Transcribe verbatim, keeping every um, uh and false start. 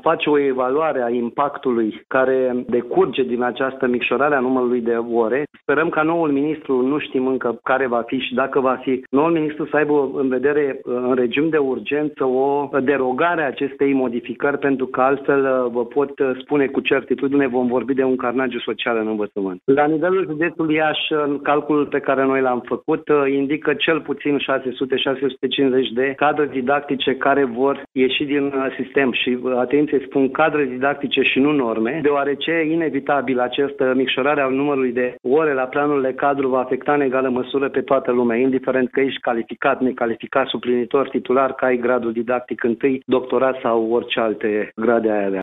face o evaluare a impactului care decurge din această micșorare a numărului de ore. Sperăm ca noul ministru, nu știm încă care va fi și dacă va fi, noul ministru să aibă în vedere în regim de urgență o derogare a acestei modificări, pentru că altfel vă pot spune cu certitudine vom vorbi de un carnagiu social în învățământ. La nivelul județului Iași, calculul pe care noi l-am făcut indică cel puțin șase sute - șase sute cincizeci de cadre didactice care vor ieși din sistem și, atenție, spun cadre didactice și nu norme, deoarece inevitabil această micșorare a numărului de ore la planurile cadru va afecta în egală măsură pe toată lumea, indiferent că ești calificat, necalificat, suplinitor, titular, că ai gradul didactic întâi, doctorat sau orice alte grade ai avea.